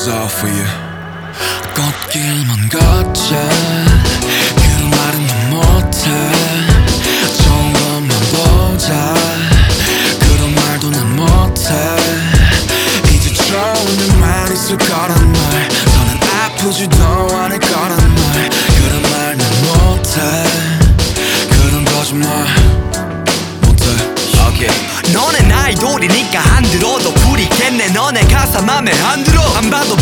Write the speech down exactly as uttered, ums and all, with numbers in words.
all for you. 꽃길만 걷자 그런 말은 난 못해. 좋은 것만 보자 그런 말도 난 못해. 이제 좋은 일만 있을 거란 말, 너는 아프지도 않을 거란 말, 그런 말 난 못해. 그런 거짓말 못해. okay. 너넨 아이돌이니까 안 들어도 부리겠네. 너네 가사 맘에 안 들어. 안 봐도